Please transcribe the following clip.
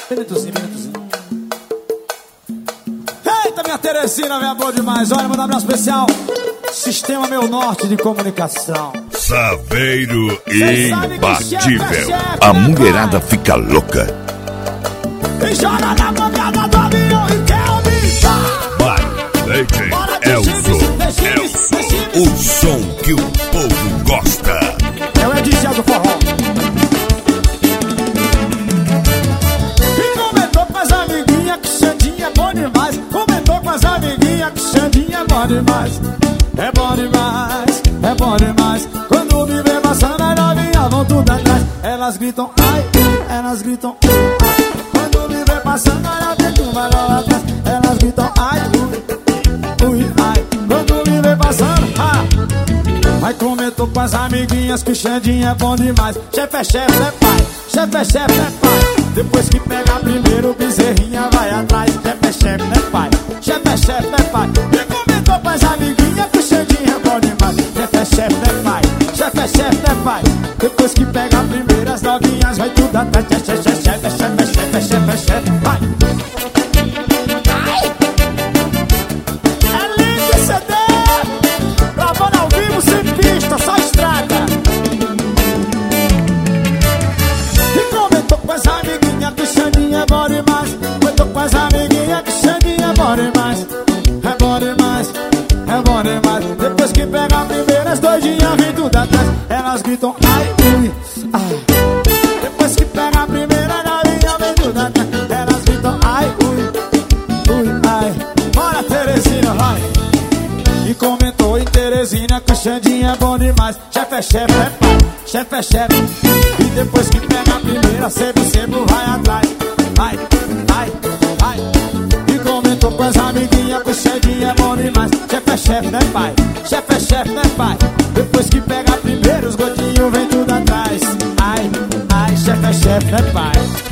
Minutozinho. Eita, minha Teresina, minha boa demais. Olha, mandar um abraço especial. Sistema Meu Norte de Comunicação. Saveiro imbatível. A mulherada fica louca. E joga na caminhada do avião e quer aumentar. Vai, Elson, o som que o povo gosta. É o Ediciel do forró. E comentou com as amiguinhas que Xandinha é bom demais. Comentou com as amiguinhas que Xandinha é bom demais. É bom demais, é bom demais. Quando me vê passando as novinhas vão tudo atrás. Elas gritam ai, elas gritam ai. Quando me vê passando as novinhas tu vai lá atrás. Elas gritam ai, ai. Quando me vê passando, Aí comentou com as amiguinhas que Xandinha é bom demais. Chefe é chefe, é pai. Chefe é chefe, é pai. Depois que pega primeiro, o bezerrinha vai atrás. Chefe é chefe, é pai. Chefe é chefe, é pai. E comentou com as amiguinhas que Xandinha é bom demais. Chefe é chefe, é pai. Chefe é chefe, é pai. Depois que pega primeiro, as novinhas vai tudo atrás. Chefe é chefe, é chefe, é chefe, é chefe, vai. Só estraga. E comentou com as amiguinhas que Xandinha é bom demais. Comentou com as amiguinhas que Xandinha é bom demais. É bom demais, é bom demais. Depois que pega a primeira, as doidinhas vem tudo atrás. Elas gritam ai, ai. Depois que pega a primeira, a novinha vem tudo atrás. Elas gritam ai, ai. Bora, Teresina, vai. E comentou em Teresina que o Xandinha é bom demais. Chefe é chefe, é pai. Chefe é chefe. E depois que pega a primeira, sempre vai atrás. Vai. E comentou com as amiguinhas que o Xandinha é bom demais. Chefe é chefe, né pai? Chefe é chefe, né pai? Depois que pega a primeira, os gotinhos vem tudo atrás. Ai, chefe é chefe, né pai?